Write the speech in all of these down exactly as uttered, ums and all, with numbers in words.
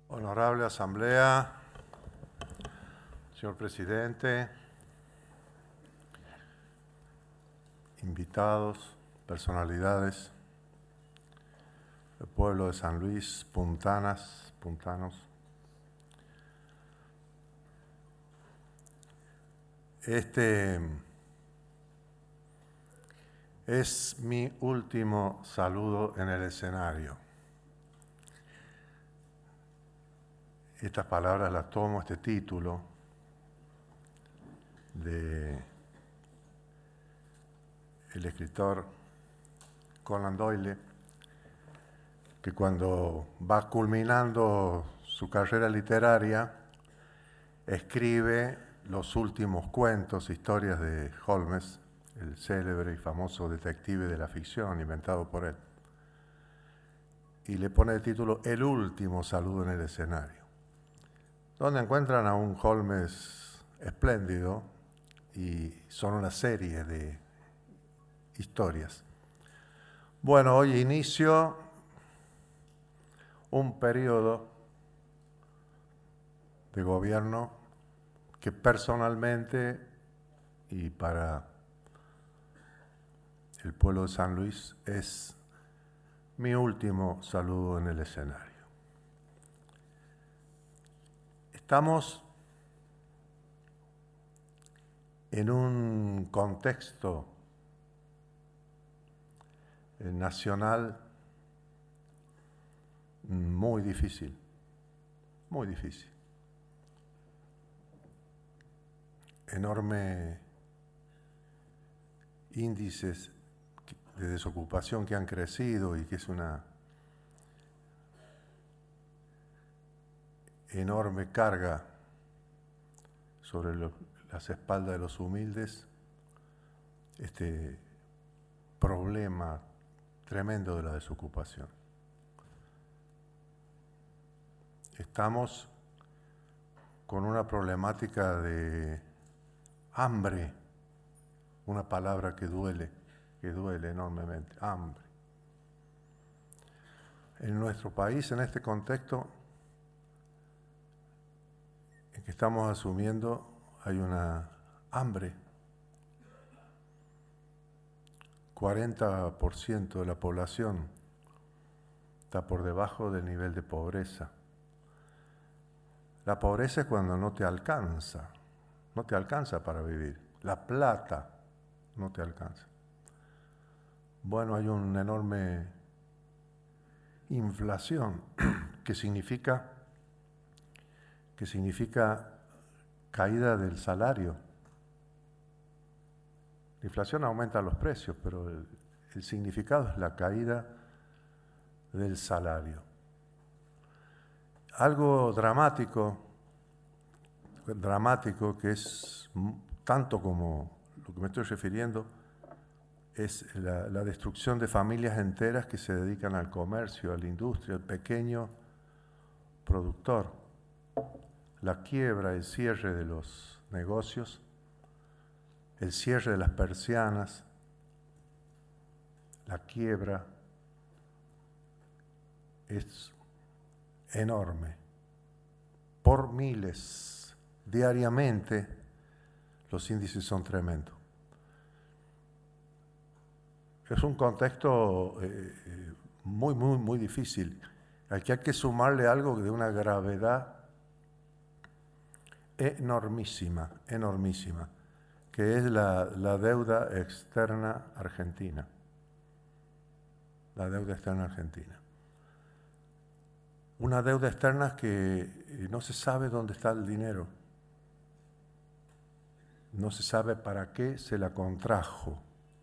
Honorable Asamblea, señor Presidente, invitados, personalidades, el pueblo de San Luis, puntanas, puntanos. Este es mi último saludo en el escenario. Estas palabras las tomo, este título, de el escritor Conan Doyle, que cuando va culminando su carrera literaria, escribe los últimos cuentos, historias de Holmes, el célebre y famoso detective de la ficción inventado por él. Y le pone el título El último saludo en el escenario, donde encuentran a un Holmes espléndido y son una serie de historias. Bueno, hoy inicio un periodo de gobierno que personalmente y para el pueblo de San Luis es mi último saludo en el escenario. Estamos en un contexto nacional muy difícil, muy difícil. Enormes índices de desocupación que han crecido y que es una enorme carga sobre lo, las espaldas de los humildes, este problema tremendo de la desocupación. Estamos con una problemática de hambre, una palabra que duele, que duele enormemente, hambre. En nuestro país, en este contexto en que estamos asumiendo, hay una hambre. cuarenta por ciento de la población está por debajo del nivel de pobreza. La pobreza es cuando no te alcanza, no te alcanza para vivir. La plata no te alcanza. Bueno, hay una enorme inflación que significa, que significa caída del salario. La inflación aumenta los precios, pero el, el significado es la caída del salario. Algo dramático, dramático que es tanto como lo que me estoy refiriendo, es la, la destrucción de familias enteras que se dedican al comercio, a la industria, al pequeño productor, la quiebra, el cierre de los negocios, el cierre de las persianas, la quiebra es enorme. Por miles, diariamente, los índices son tremendos. Es un contexto eh, muy, muy, muy difícil. Aquí hay que sumarle algo de una gravedad enormísima, enormísima, que es la, la deuda externa argentina. La deuda externa argentina. Una deuda externa que no se sabe dónde está el dinero. No se sabe para qué se la contrajo.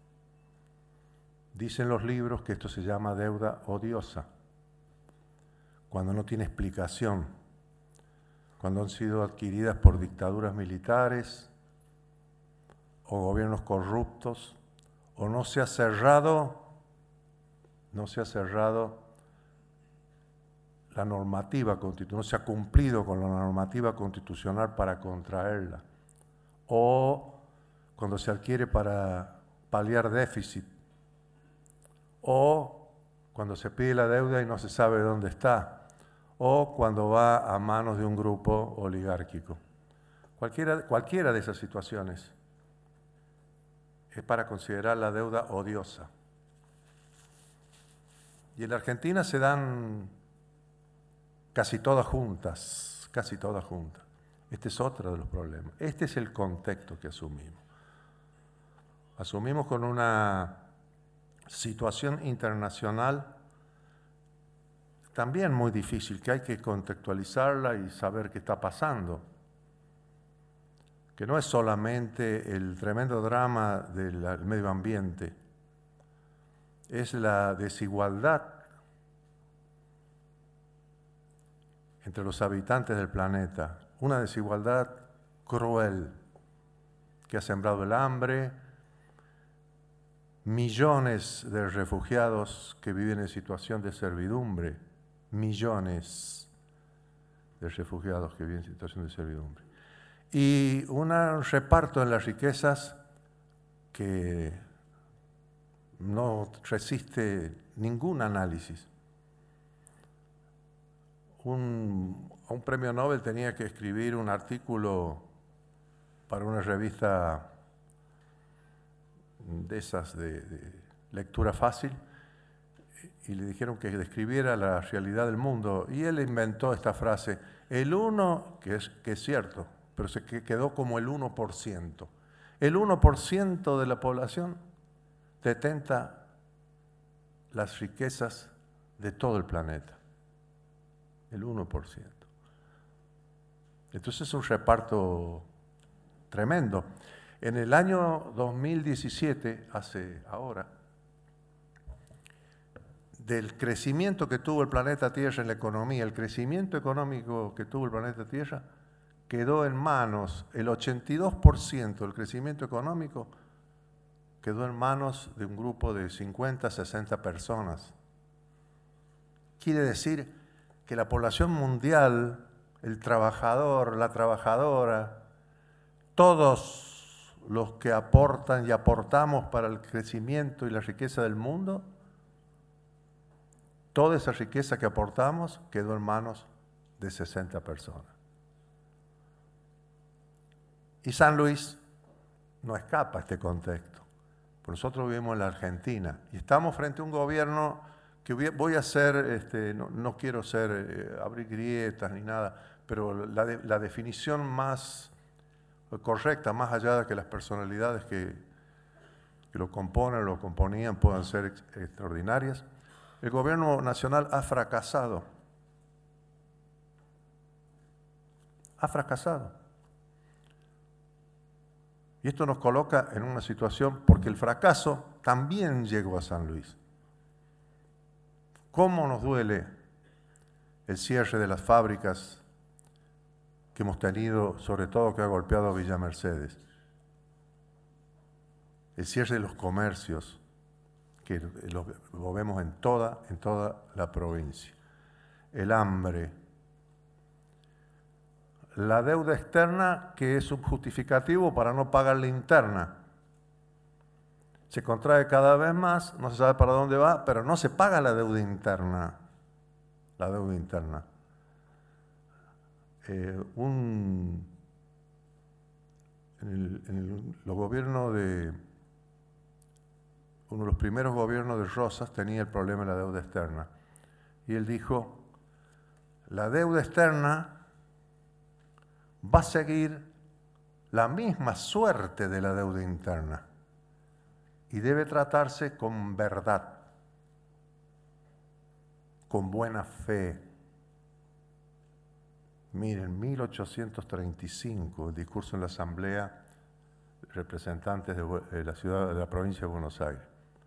Dicen los libros que esto se llama deuda odiosa, cuando no tiene explicación, cuando han sido adquiridas por dictaduras militares o gobiernos corruptos, o no se ha cerrado, no se ha cerrado la normativa constitucional, no se ha cumplido con la normativa constitucional para contraerla, o cuando se adquiere para paliar déficit, o cuando se pide la deuda y no se sabe dónde está, o cuando va a manos de un grupo oligárquico. Cualquiera, cualquiera de esas situaciones es para considerar la deuda odiosa. Y en la Argentina se dan casi todas juntas, casi todas juntas. Este es otro de los problemas. Este es el contexto que asumimos. Asumimos con una situación internacional también muy difícil, que hay que contextualizarla y saber qué está pasando. Que no es solamente el tremendo drama del medio ambiente, es la desigualdad entre los habitantes del planeta, una desigualdad cruel que ha sembrado el hambre, millones de refugiados que viven en situación de servidumbre, millones de refugiados que viven en situación de servidumbre, y un reparto en las riquezas que no resiste ningún análisis. Un, un premio Nobel tenía que escribir un artículo para una revista de esas de, de lectura fácil y le dijeron que describiera la realidad del mundo y él inventó esta frase, el uno, que es, que es cierto, pero se quedó como el uno por ciento. El uno por ciento de la población detenta las riquezas de todo el planeta. El uno por ciento. Entonces es un reparto tremendo. En el año dos mil diecisiete, hace ahora, del crecimiento que tuvo el planeta Tierra en la economía, el crecimiento económico que tuvo el planeta Tierra, quedó en manos, el ochenta y dos por ciento del crecimiento económico quedó en manos de un grupo de cincuenta, sesenta personas. Quiere decir que la población mundial, el trabajador, la trabajadora, todos los que aportan y aportamos para el crecimiento y la riqueza del mundo, toda esa riqueza que aportamos quedó en manos de sesenta personas. Y San Luis no escapa a este contexto. Nosotros vivimos en la Argentina y estamos frente a un gobierno que voy a hacer, este, no, no quiero ser, eh, abrir grietas ni nada, pero la, de, la definición más correcta, más allá de que las personalidades que, que lo componen o lo componían puedan ser ex, extraordinarias, el gobierno nacional ha fracasado. Ha fracasado. Y esto nos coloca en una situación, porque el fracaso también llegó a San Luis. ¿Cómo nos duele el cierre de las fábricas que hemos tenido, sobre todo que ha golpeado a Villa Mercedes? El cierre de los comercios, que lo, lo vemos en toda, en toda la provincia. El hambre. La deuda externa, que es un justificativo para no pagar la interna. Se contrae cada vez más, no se sabe para dónde va, pero no se paga la deuda interna. La deuda interna. Eh, un, en el, en el los gobiernos de... Uno de los primeros gobiernos de Rosas tenía el problema de la deuda externa. Y él dijo, la deuda externa va a seguir la misma suerte de la deuda interna y debe tratarse con verdad, con buena fe. Miren, mil ochocientos treinta y cinco, el discurso en la Asamblea de Representantes de la ciudad de la provincia de Buenos Aires.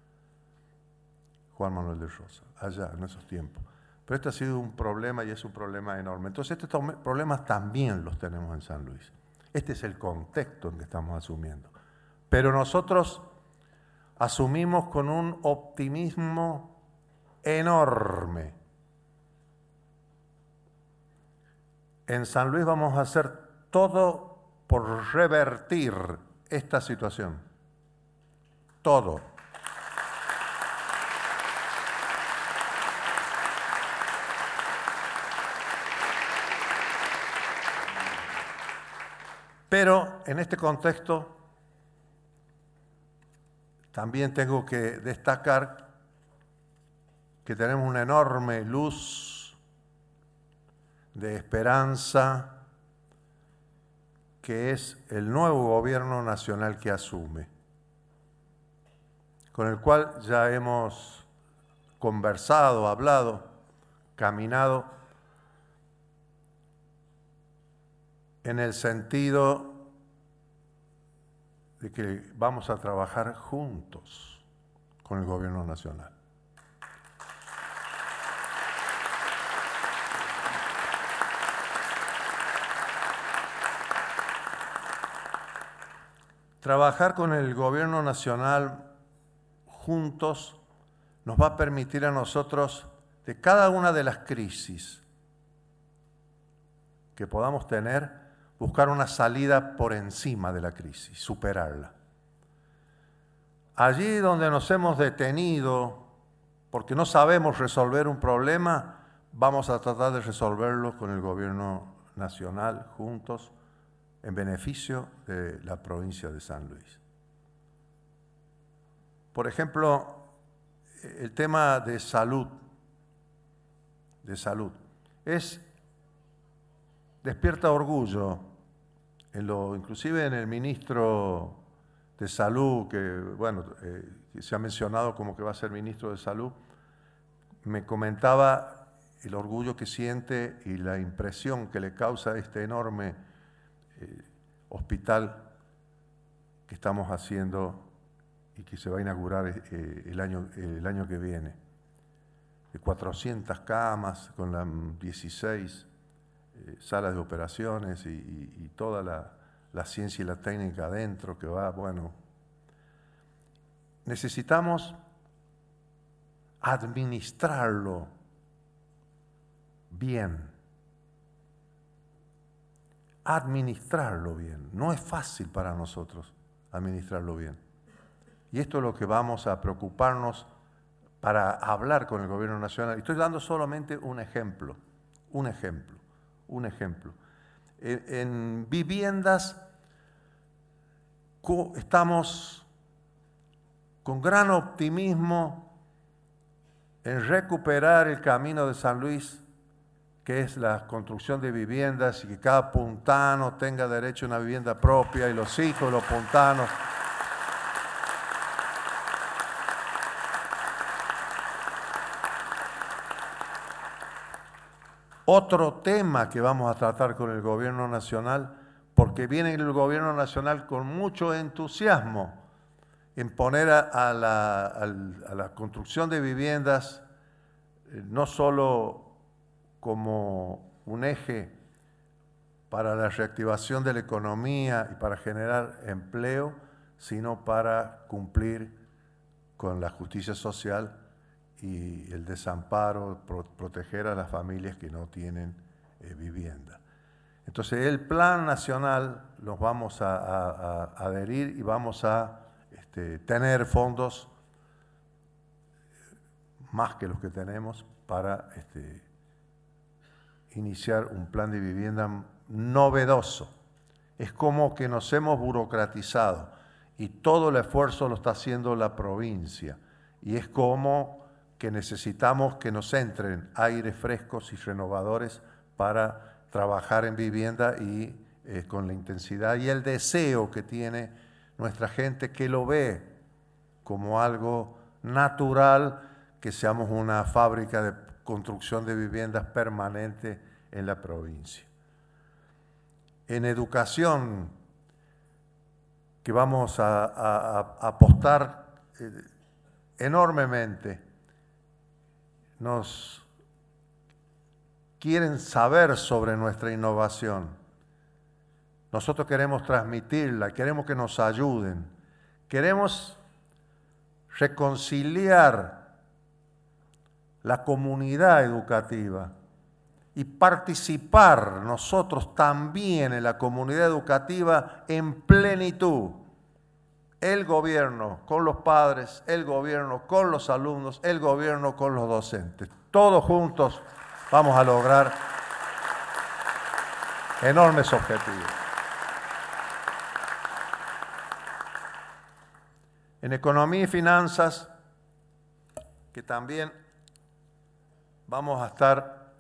Juan Manuel de Rosas, allá en esos tiempos. Pero este ha sido un problema y es un problema enorme. Entonces estos problemas también los tenemos en San Luis. Este es el contexto en que estamos asumiendo. Pero nosotros asumimos con un optimismo enorme. En San Luis vamos a hacer todo por revertir esta situación. Todo. Pero en este contexto también tengo que destacar que tenemos una enorme luz de esperanza, que es el nuevo gobierno nacional que asume, con el cual ya hemos conversado, hablado, caminado, en el sentido de que vamos a trabajar juntos con el gobierno nacional. Trabajar con el gobierno nacional juntos nos va a permitir a nosotros, de cada una de las crisis que podamos tener, buscar una salida por encima de la crisis, superarla. Allí donde nos hemos detenido porque no sabemos resolver un problema, vamos a tratar de resolverlo con el gobierno nacional juntos, en beneficio de la provincia de San Luis. Por ejemplo, el tema de salud, de salud, es, despierta orgullo, en lo, inclusive en el ministro de Salud, que, bueno, eh, que se ha mencionado como que va a ser ministro de Salud, me comentaba el orgullo que siente y la impresión que le causa este enorme eh, hospital que estamos haciendo y que se va a inaugurar eh, el, año, el año que viene. De cuatrocientas camas, con las dieciséis eh, salas de operaciones y, y, y toda la, la ciencia y la técnica adentro que va, bueno. Necesitamos administrarlo bien. Administrarlo bien. No es fácil para nosotros administrarlo bien. Y esto es lo que vamos a preocuparnos para hablar con el gobierno nacional. Estoy dando solamente un ejemplo, un ejemplo, un ejemplo. En, en viviendas estamos con gran optimismo en recuperar el camino de San Luis, que es la construcción de viviendas y que cada puntano tenga derecho a una vivienda propia y los hijos de los puntanos. Otro tema que vamos a tratar con el gobierno nacional, porque viene el gobierno nacional con mucho entusiasmo en poner a, a, la, a, a la construcción de viviendas eh, no solo como un eje para la reactivación de la economía y para generar empleo, sino para cumplir con la justicia social y el desamparo, pro, proteger a las familias que no tienen eh, vivienda. Entonces el plan nacional los vamos a, a, a adherir y vamos a este, tener fondos más que los que tenemos para este, iniciar un plan de vivienda novedoso. Es como que nos hemos burocratizado y todo el esfuerzo lo está haciendo la provincia. Y es como que necesitamos que nos entren aires frescos y renovadores para trabajar en vivienda y eh, con la intensidad y el deseo que tiene nuestra gente, que lo ve como algo natural, que seamos una fábrica de construcción de viviendas permanente en la provincia. En educación, que vamos a, a, a apostar eh, enormemente, nos quieren saber sobre nuestra innovación. Nosotros queremos transmitirla, queremos que nos ayuden, queremos reconciliar la comunidad educativa y participar nosotros también en la comunidad educativa en plenitud. El gobierno con los padres, el gobierno con los alumnos, el gobierno con los docentes. Todos juntos vamos a lograr enormes objetivos. En economía y finanzas, que también vamos a estar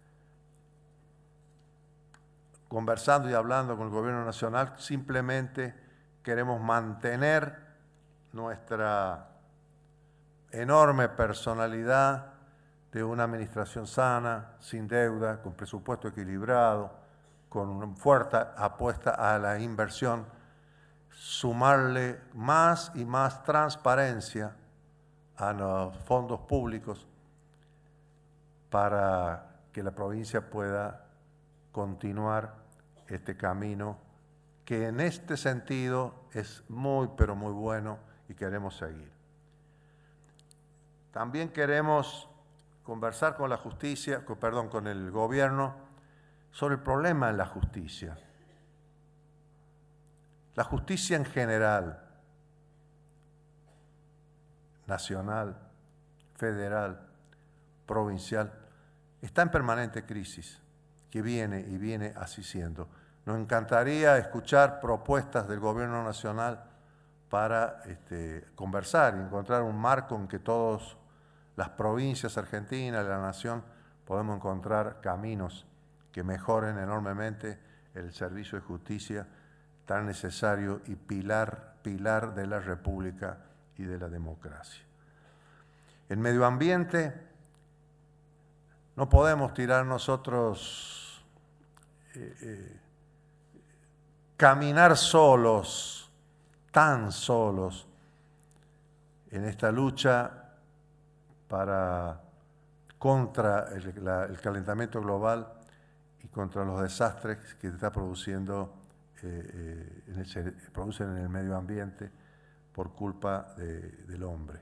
conversando y hablando con el Gobierno Nacional, simplemente queremos mantener nuestra enorme personalidad de una administración sana, sin deuda, con presupuesto equilibrado, con una fuerte apuesta a la inversión, sumarle más y más transparencia a los fondos públicos para que la provincia pueda continuar este camino que en este sentido es muy, pero muy bueno y queremos seguir. También queremos conversar con la justicia, con, perdón, con el gobierno sobre el problema en la justicia. La justicia en general, nacional, federal, provincial, está en permanente crisis, que viene y viene así siendo. Nos encantaría escuchar propuestas del Gobierno Nacional para este, conversar y encontrar un marco en que todas las provincias argentinas, la nación, podemos encontrar caminos que mejoren enormemente el servicio de justicia tan necesario y pilar, pilar de la República y de la democracia. En medio ambiente no podemos tirar nosotros, eh, eh, caminar solos, tan solos, en esta lucha para, contra el, la, el calentamiento global y contra los desastres que está produciendo, eh, eh, en el, se producen en el medio ambiente por culpa de, del hombre.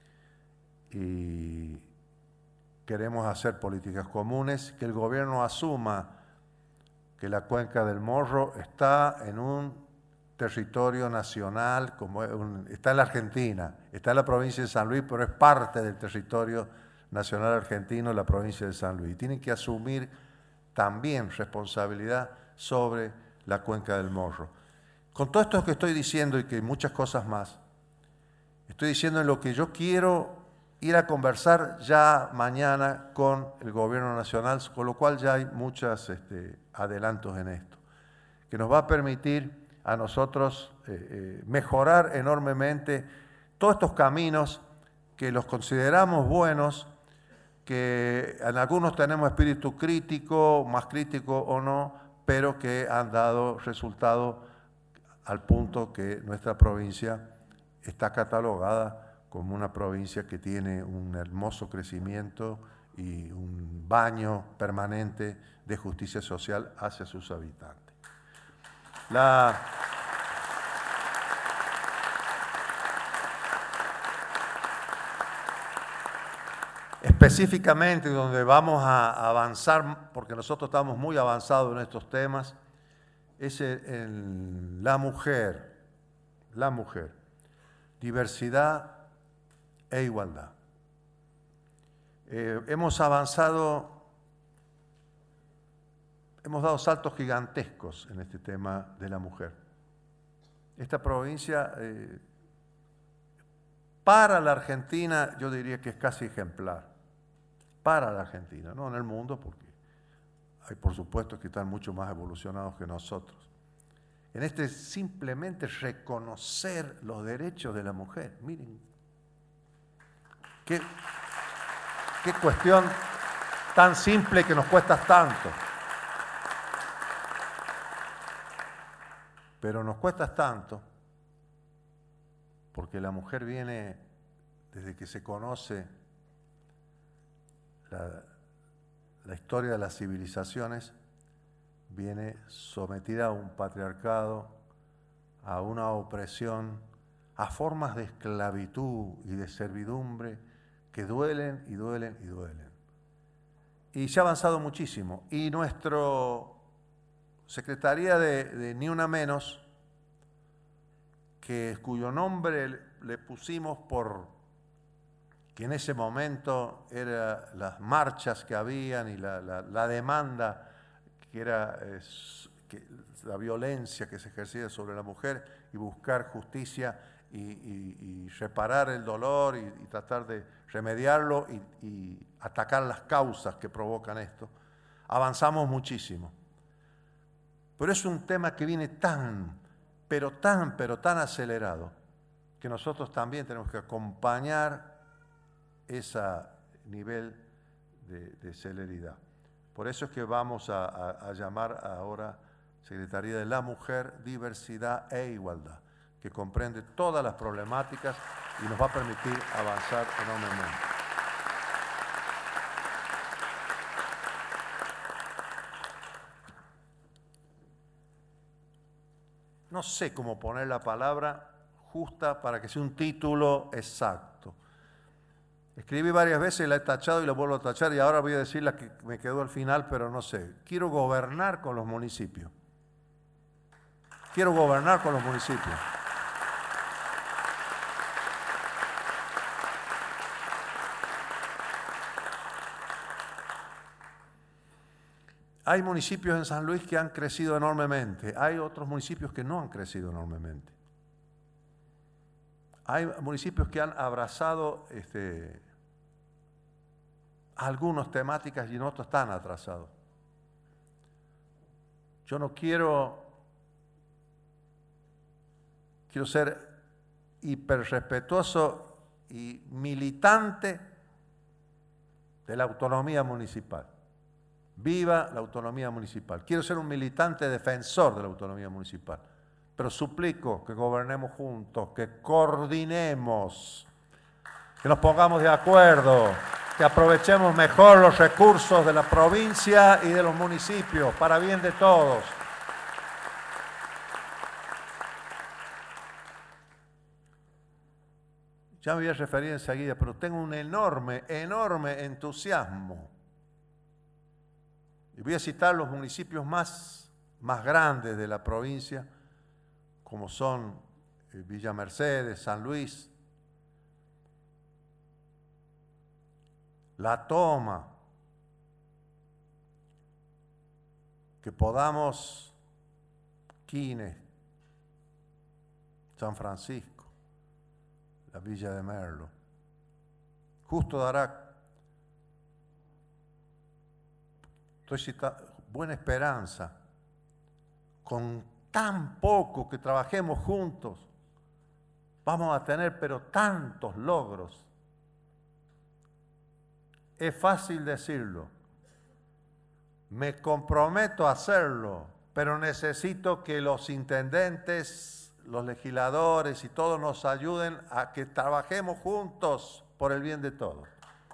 Y queremos hacer políticas comunes, que el gobierno asuma que la cuenca del Morro está en un territorio nacional, como un, está en la Argentina, está en la provincia de San Luis, pero es parte del territorio nacional argentino, la provincia de San Luis. Tienen que asumir también responsabilidad sobre la cuenca del Morro. Con todo esto que estoy diciendo y que muchas cosas más, estoy diciendo en lo que yo quiero ir a conversar ya mañana con el Gobierno Nacional, con lo cual ya hay muchos este, adelantos en esto, que nos va a permitir a nosotros eh, eh, mejorar enormemente todos estos caminos que los consideramos buenos, que en algunos tenemos espíritu crítico, más crítico o no, pero que han dado resultado al punto que nuestra provincia está catalogada como una provincia que tiene un hermoso crecimiento y un baño permanente de justicia social hacia sus habitantes. La, específicamente donde vamos a avanzar, porque nosotros estamos muy avanzados en estos temas, es en la mujer, la mujer, diversidad e igualdad. Eh, hemos avanzado, hemos dado saltos gigantescos en este tema de la mujer. Esta provincia, eh, para la Argentina, yo diría que es casi ejemplar. Para la Argentina, no en el mundo, porque hay por supuesto que están mucho más evolucionados que nosotros. En este simplemente reconocer los derechos de la mujer. Miren, qué, qué cuestión tan simple que nos cuesta tanto. Pero nos cuesta tanto porque la mujer viene, desde que se conoce la, la historia de las civilizaciones, viene sometida a un patriarcado, a una opresión, a formas de esclavitud y de servidumbre que duelen y duelen y duelen. Y se ha avanzado muchísimo. Y nuestra Secretaría de, de Ni Una Menos, que, cuyo nombre le, le pusimos por que en ese momento eran las marchas que habían y la, la, la demanda que era es, que, la violencia que se ejercía sobre la mujer y buscar justicia y, y, y reparar el dolor y, y tratar de remediarlo y, y atacar las causas que provocan esto, avanzamos muchísimo. Pero es un tema que viene tan, pero tan, pero tan acelerado, que nosotros también tenemos que acompañar ese nivel de, de celeridad. Por eso es que vamos a, a, a llamar ahora Secretaría de la Mujer, Diversidad e Igualdad, que comprende todas las problemáticas y nos va a permitir avanzar enormemente. No sé cómo poner la palabra justa para que sea un título exacto. Escribí varias veces, la he tachado y la vuelvo a tachar y ahora voy a decir la que me quedó al final, pero no sé. Quiero gobernar con los municipios. Quiero gobernar con los municipios. Hay municipios en San Luis que han crecido enormemente. Hay otros municipios que no han crecido enormemente. Hay municipios que han abrazado este, algunas temáticas y en otros están atrasados. Yo no quiero, quiero ser hiperrespetuoso y militante de la autonomía municipal. Viva la autonomía municipal. Quiero ser un militante defensor de la autonomía municipal, pero suplico que gobernemos juntos, que coordinemos, que nos pongamos de acuerdo, que aprovechemos mejor los recursos de la provincia y de los municipios para bien de todos. Ya me voy a referir enseguida, pero tengo un enorme, enorme entusiasmo. Y voy a citar los municipios más, más grandes de la provincia, como son Villa Mercedes, San Luis, La Toma, que podamos, Quines, San Francisco, la Villa de Merlo, Justo Darac, estoy citando, Buena Esperanza, con tan poco que trabajemos juntos, vamos a tener pero tantos logros. Es fácil decirlo, me comprometo a hacerlo, pero necesito que los intendentes, los legisladores y todos nos ayuden a que trabajemos juntos por el bien de todos.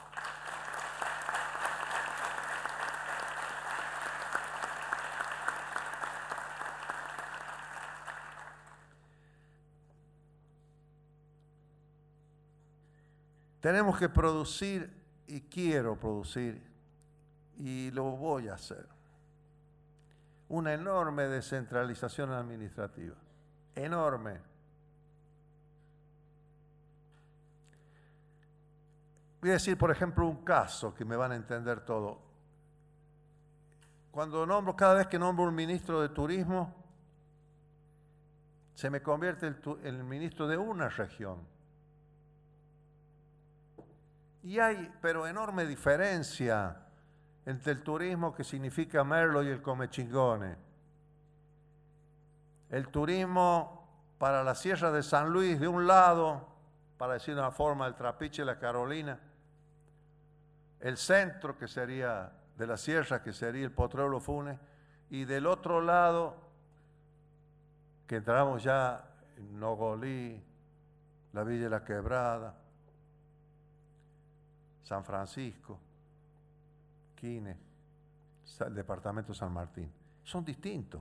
Tenemos que producir, y quiero producir, y lo voy a hacer, una enorme descentralización administrativa, enorme. Voy a decir, por ejemplo, un caso que me van a entender todo. Cuando nombro, cada vez que nombro un ministro de turismo, se me convierte el, el ministro de una región. Y hay, pero enorme diferencia entre el turismo que significa Merlo y el Comechingones. El turismo para la Sierra de San Luis, de un lado, para decir de una forma, el Trapiche y la Carolina, el centro, que sería de la Sierra, que sería el Potrero Funes, y del otro lado, que entramos ya en Nogolí, la Villa de la Quebrada, San Francisco, Quines, el departamento de San Martín. Son distintos.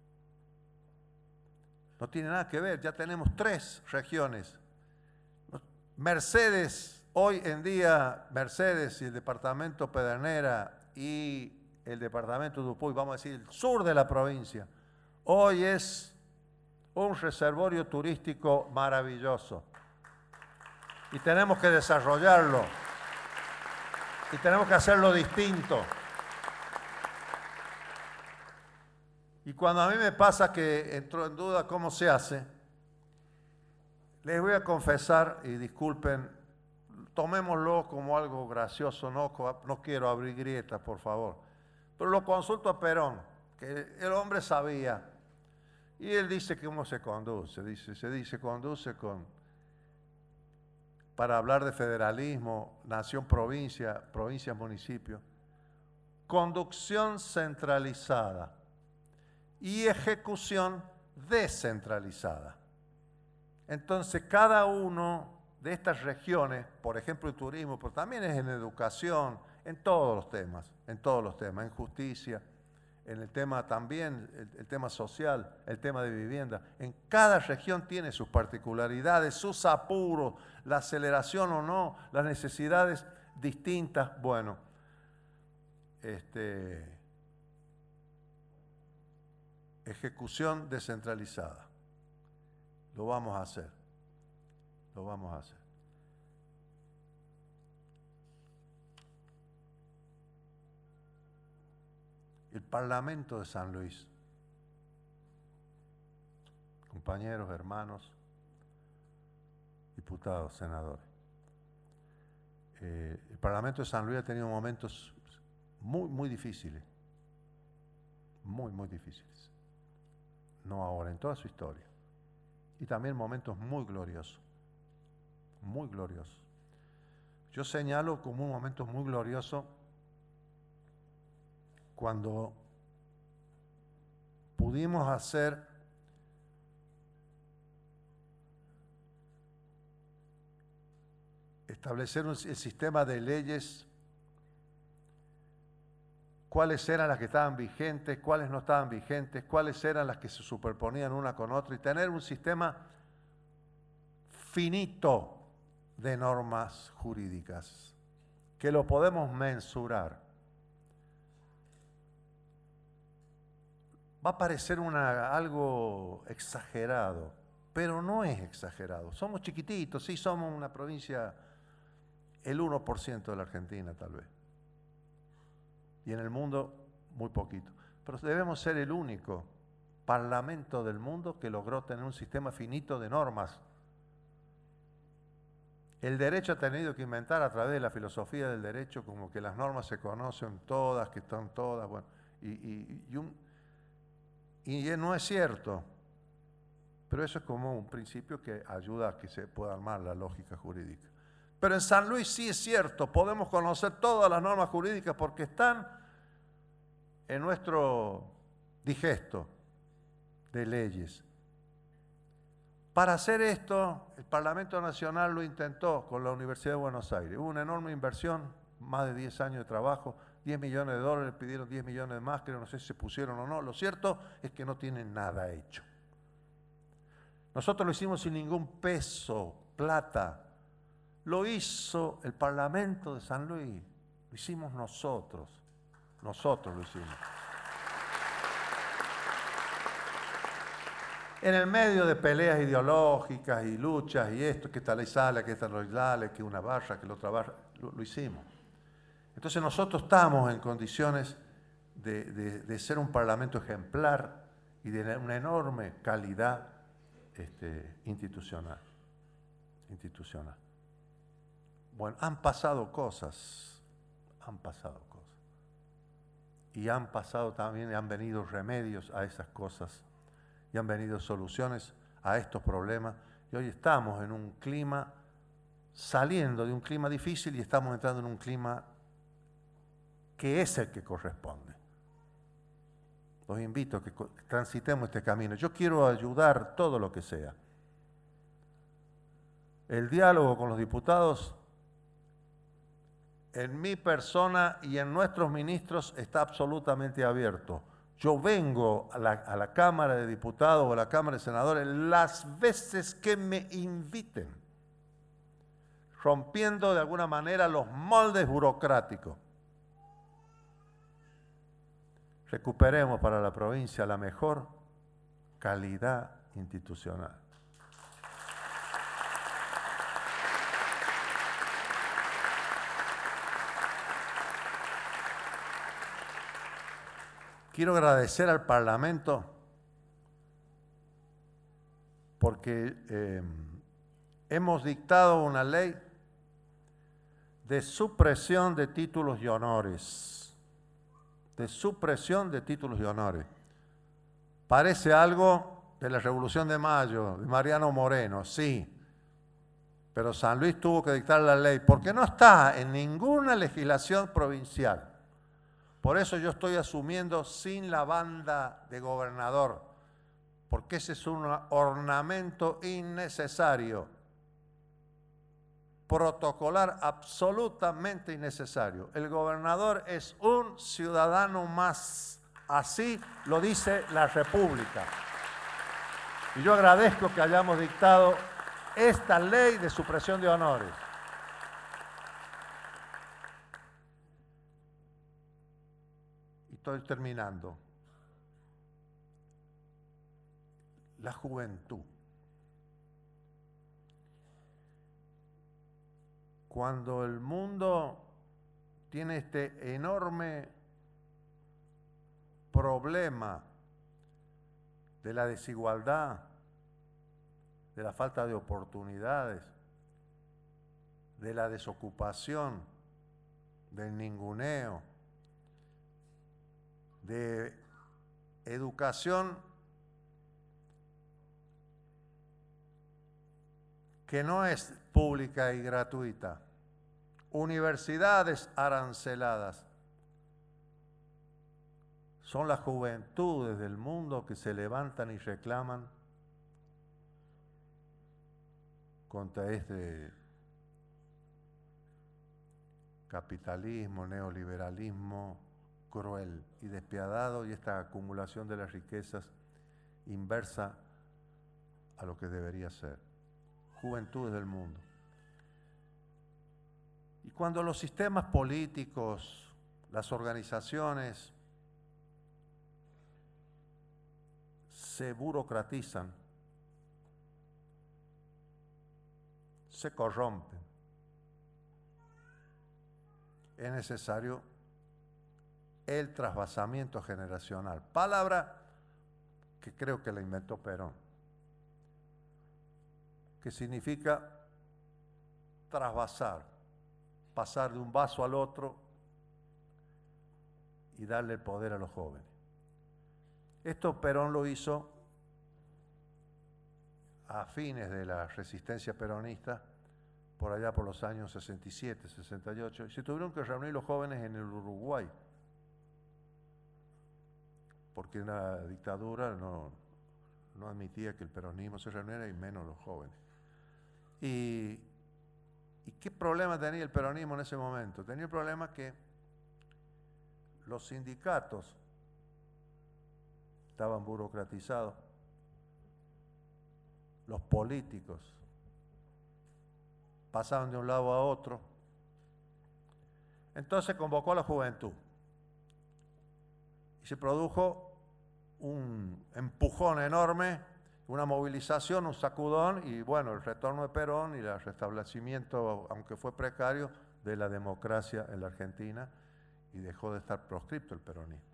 No tiene nada que ver, ya tenemos tres regiones. Mercedes, hoy en día, Mercedes y el departamento Pedernera y el departamento de Dupuy, vamos a decir, el sur de la provincia, hoy es un reservorio turístico maravilloso. Y tenemos que desarrollarlo. Y tenemos que hacerlo distinto. Y cuando a mí me pasa que entro en duda cómo se hace, les voy a confesar, y disculpen, tomémoslo como algo gracioso, no, no quiero abrir grietas, por favor. Pero lo consulto a Perón, que el hombre sabía, y él dice que uno se conduce, dice, se dice, conduce con, para hablar de federalismo, nación, provincia, provincia, municipio, conducción centralizada y ejecución descentralizada. Entonces, cada uno de estas regiones, por ejemplo en turismo, pero también es en educación, en todos los temas, en todos los temas, en justicia, en el tema también, el, el tema social, el tema de vivienda. En cada región tiene sus particularidades, sus apuros, la aceleración o no, las necesidades distintas. Bueno, este, ejecución descentralizada. Lo vamos a hacer. Lo vamos a hacer. El Parlamento de San Luis, compañeros, hermanos, diputados, senadores. Eh, el Parlamento de San Luis ha tenido momentos muy, muy difíciles, muy, muy difíciles. No ahora, en toda su historia. Y también momentos muy gloriosos, muy gloriosos. Yo señalo como un momento muy glorioso cuando pudimos hacer establecer un, el sistema de leyes, cuáles eran las que estaban vigentes, cuáles no estaban vigentes, cuáles eran las que se superponían una con otra y tener un sistema finito de normas jurídicas que lo podemos mensurar. Va a parecer una, algo exagerado, pero no es exagerado. Somos chiquititos, sí somos una provincia, el uno por ciento de la Argentina tal vez. Y en el mundo muy poquito. Pero debemos ser el único parlamento del mundo que logró tener un sistema finito de normas. El derecho ha tenido que inventar a través de la filosofía del derecho como que las normas se conocen todas, que están todas, bueno, y, y, y, un, y no es cierto. Pero eso es como un principio que ayuda a que se pueda armar la lógica jurídica. Pero en San Luis sí es cierto, podemos conocer todas las normas jurídicas porque están en nuestro digesto de leyes. Para hacer esto, el Parlamento Nacional lo intentó con la Universidad de Buenos Aires. Hubo una enorme inversión, más de diez años de trabajo, diez millones de dólares, pidieron diez millones más, creo, no sé si se pusieron o no. Lo cierto es que no tienen nada hecho. Nosotros lo hicimos sin ningún peso, plata. Lo hizo el Parlamento de San Luis, lo hicimos nosotros, nosotros lo hicimos. En el medio de peleas ideológicas y luchas y esto, que esta ley sale, que esta ley sale, que una barra, que la otra barra, lo, lo hicimos. Entonces nosotros estamos en condiciones de, de, de ser un Parlamento ejemplar y de una enorme calidad este, institucional, institucional. Bueno, han pasado cosas, han pasado cosas. Y han pasado también, han venido remedios a esas cosas y han venido soluciones a estos problemas. Y hoy estamos en un clima, saliendo de un clima difícil y estamos entrando en un clima que es el que corresponde. Los invito a que transitemos este camino. Yo quiero ayudar todo lo que sea. El diálogo con los diputados en mi persona y en nuestros ministros está absolutamente abierto. Yo vengo a la, a la Cámara de Diputados o a la Cámara de Senadores las veces que me inviten, rompiendo de alguna manera los moldes burocráticos. Recuperemos para la provincia la mejor calidad institucional. Quiero agradecer al Parlamento porque eh, hemos dictado una ley de supresión de títulos y honores. De supresión de títulos y honores. Parece algo de la Revolución de Mayo, de Mariano Moreno, sí. Pero San Luis tuvo que dictar la ley porque no está en ninguna legislación provincial. Por eso yo estoy asumiendo sin la banda de gobernador, porque ese es un ornamento innecesario, protocolar absolutamente innecesario. El gobernador es un ciudadano más, así lo dice la República. Y yo agradezco que hayamos dictado esta ley de supresión de honores. Y estoy terminando. La juventud. Cuando el mundo tiene este enorme problema de la desigualdad, de la falta de oportunidades, de la desocupación, del ninguneo, de educación que no es pública y gratuita, universidades aranceladas. Son las juventudes del mundo que se levantan y reclaman contra este capitalismo, neoliberalismo cruel y despiadado y esta acumulación de las riquezas inversa a lo que debería ser. Juventudes del mundo. Y cuando los sistemas políticos, las organizaciones se burocratizan, se corrompen, es necesario el trasvasamiento generacional. Palabra que creo que la inventó Perón, que significa trasvasar, pasar de un vaso al otro y darle el poder a los jóvenes. Esto Perón lo hizo a fines de la resistencia peronista, por allá por los años sesenta y siete, sesenta y ocho, y se tuvieron que reunir los jóvenes en el Uruguay, porque una dictadura no, no admitía que el peronismo se reuniera y menos los jóvenes. Y, ¿Y qué problema tenía el peronismo en ese momento? Tenía el problema que los sindicatos estaban burocratizados, los políticos pasaban de un lado a otro. Entonces convocó a la juventud y se produjo un empujón enorme, una movilización, un sacudón y bueno, el retorno de Perón y el restablecimiento, aunque fue precario, de la democracia en la Argentina y dejó de estar proscripto el peronismo.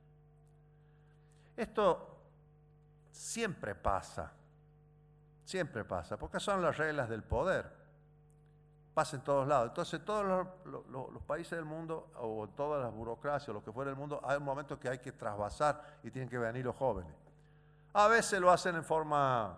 Esto siempre pasa, siempre pasa, porque son las reglas del poder. Pasa en todos lados. Entonces, todos los, los, los países del mundo, o todas las burocracias, lo que fuera del mundo, hay un momento que hay que trasvasar y tienen que venir los jóvenes. A veces lo hacen en forma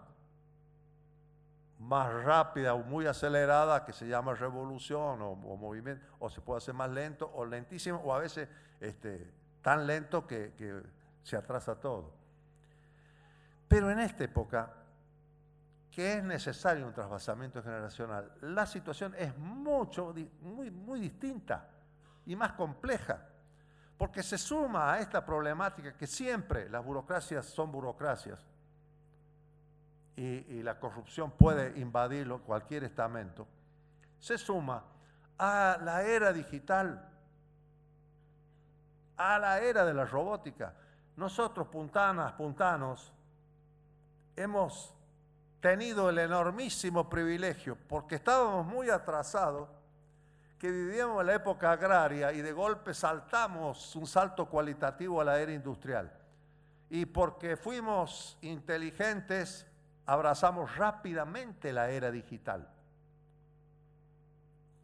más rápida o muy acelerada, que se llama revolución o, o movimiento, o se puede hacer más lento o lentísimo, o a veces este, tan lento que, que se atrasa todo. Pero en esta época, que es necesario un trasvasamiento generacional, la situación es mucho, muy, muy distinta y más compleja, porque se suma a esta problemática que siempre las burocracias son burocracias y, y la corrupción puede invadirlo, cualquier estamento, se suma a la era digital, a la era de la robótica. Nosotros, puntanas, puntanos, hemos tenido el enormísimo privilegio, porque estábamos muy atrasados, que vivíamos en la época agraria y de golpe saltamos un salto cualitativo a la era industrial. Y porque fuimos inteligentes, abrazamos rápidamente la era digital.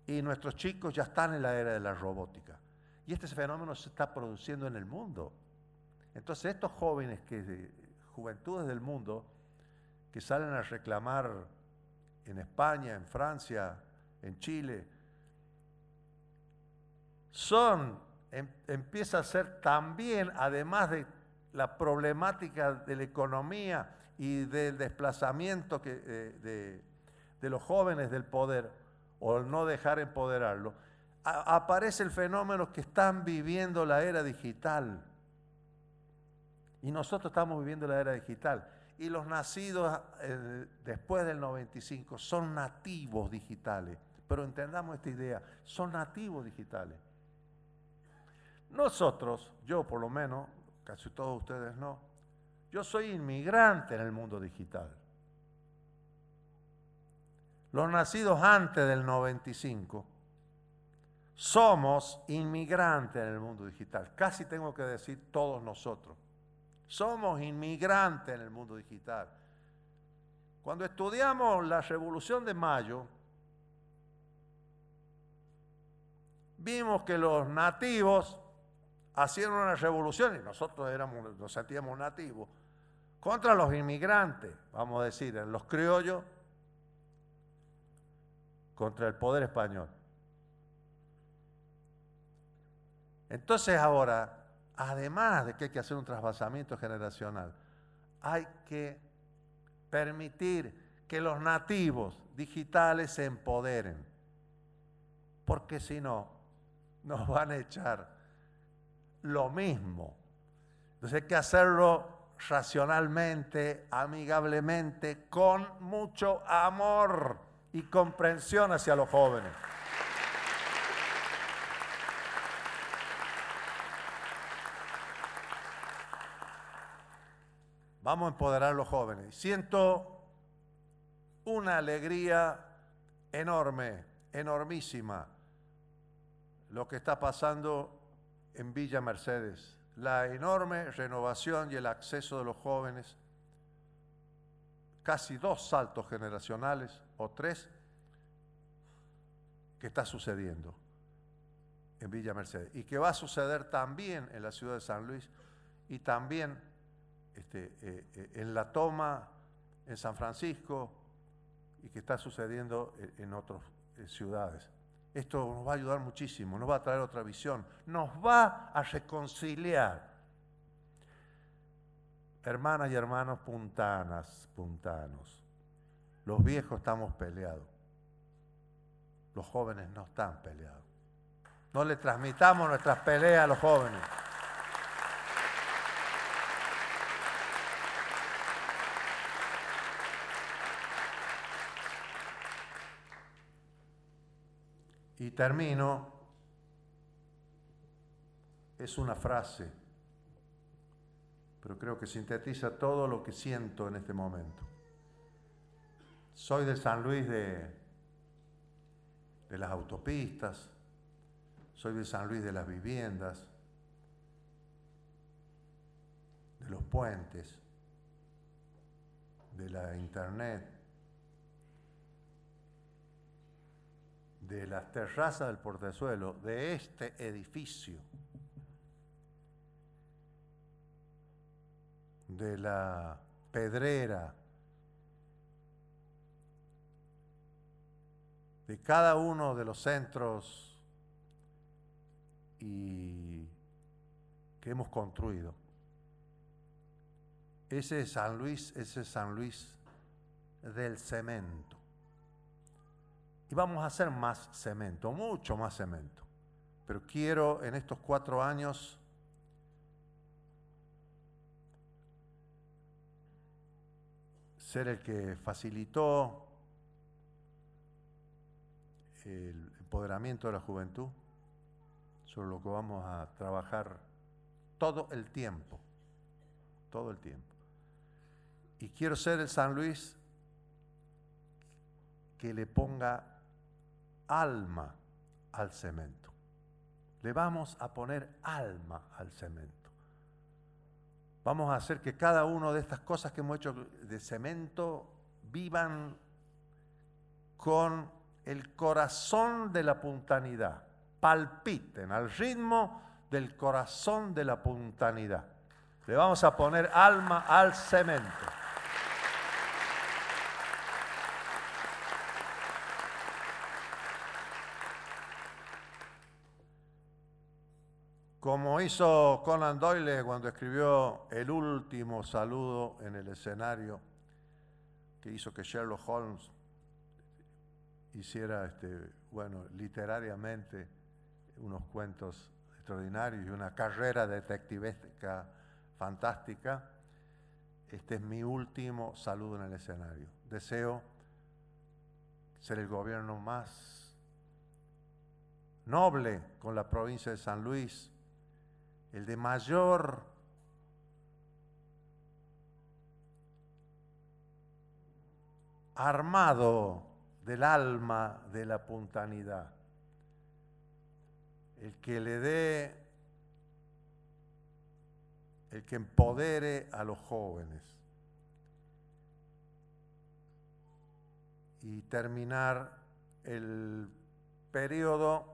y nuestros chicos ya están en la era de la robótica. Y este fenómeno se está produciendo en el mundo. Entonces estos jóvenes, que, juventudes del mundo, que salen a reclamar en España, en Francia, en Chile, son, em, empieza a ser también, además de la problemática de la economía y del desplazamiento que, eh, de, de los jóvenes del poder, o el no dejar empoderarlo, a, aparece el fenómeno que están viviendo la era digital. Y nosotros estamos viviendo la era digital. Y los nacidos eh, después del noventa y cinco son nativos digitales. Pero entendamos esta idea, son nativos digitales. Nosotros, yo por lo menos, casi todos ustedes no, yo soy inmigrante en el mundo digital. Los nacidos antes del noventa y cinco somos inmigrantes en el mundo digital. Casi tengo que decir todos nosotros. Somos inmigrantes en el mundo digital. Cuando estudiamos la Revolución de Mayo, vimos que los nativos hacían una revolución, y nosotros éramos, nos sentíamos nativos, contra los inmigrantes, vamos a decir, los criollos, contra el poder español. Entonces ahora, además de que hay que hacer un trasvasamiento generacional, hay que permitir que los nativos digitales se empoderen, porque si no, nos van a echar lo mismo. Entonces hay que hacerlo racionalmente, amigablemente, con mucho amor y comprensión hacia los jóvenes. Vamos a empoderar a los jóvenes. Siento una alegría enorme, enormísima, lo que está pasando en Villa Mercedes. La enorme renovación y el acceso de los jóvenes, casi dos saltos generacionales, o tres, que está sucediendo en Villa Mercedes. Y que va a suceder también en la ciudad de San Luis y también Este, eh, eh, en La Toma, en San Francisco, y que está sucediendo en, en otras eh, ciudades. Esto nos va a ayudar muchísimo, nos va a traer otra visión, nos va a reconciliar. Hermanas y hermanos puntanas, puntanos, los viejos estamos peleados, los jóvenes no están peleados. No le transmitamos nuestras peleas a los jóvenes. Y termino, es una frase, pero creo que sintetiza todo lo que siento en este momento. Soy de San Luis de, de las autopistas, soy de San Luis de las viviendas, de los puentes, de la internet, de las terrazas del portezuelo, de este edificio, de la pedrera, de cada uno de los centros y que hemos construido. Ese San Luis, ese San Luis del cemento. Y vamos a hacer más cemento, mucho más cemento. Pero quiero en estos cuatro años ser el que facilitó el empoderamiento de la juventud, sobre lo que vamos a trabajar todo el tiempo, todo el tiempo. Y quiero ser el San Luis que le ponga alma al cemento. Le vamos a poner alma al cemento. Vamos a hacer que cada una de estas cosas que hemos hecho de cemento vivan con el corazón de la puntanidad. Palpiten al ritmo del corazón de la puntanidad. Le vamos a poner alma al cemento. Como hizo Conan Doyle cuando escribió El último saludo en el escenario, que hizo que Sherlock Holmes hiciera, este, bueno, literariamente unos cuentos extraordinarios y una carrera detectivesca fantástica. Este es mi último saludo en el escenario. Deseo ser el gobierno más noble con la provincia de San Luis, el de mayor armado del alma de la puntanidad, el que le dé, el que empodere a los jóvenes y terminar el periodo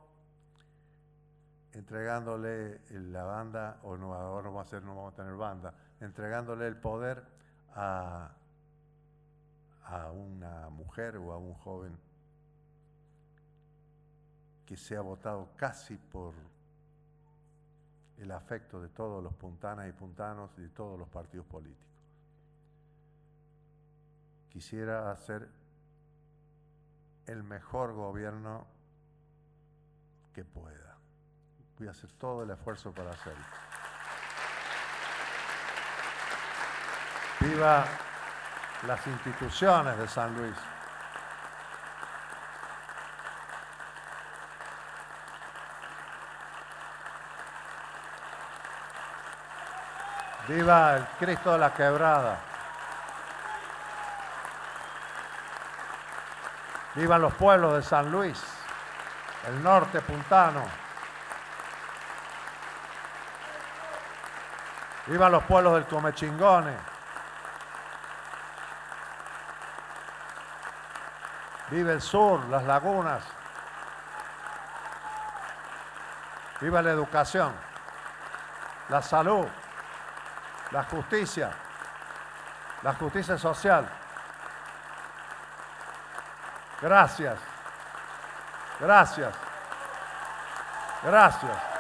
entregándole la banda, o no, ahora no vamos a hacer, no vamos a tener banda, entregándole el poder a, a una mujer o a un joven que sea votado casi por el afecto de todos los puntanas y puntanos y de todos los partidos políticos. Quisiera hacer el mejor gobierno que pueda. Voy a hacer todo el esfuerzo para hacerlo. Viva las instituciones de San Luis. Viva el Cristo de la Quebrada. Vivan los pueblos de San Luis, el norte puntano. Vivan los pueblos del Comechingones. Viva el sur, las lagunas. Viva la educación, la salud, la justicia, la justicia social. Gracias. Gracias. Gracias.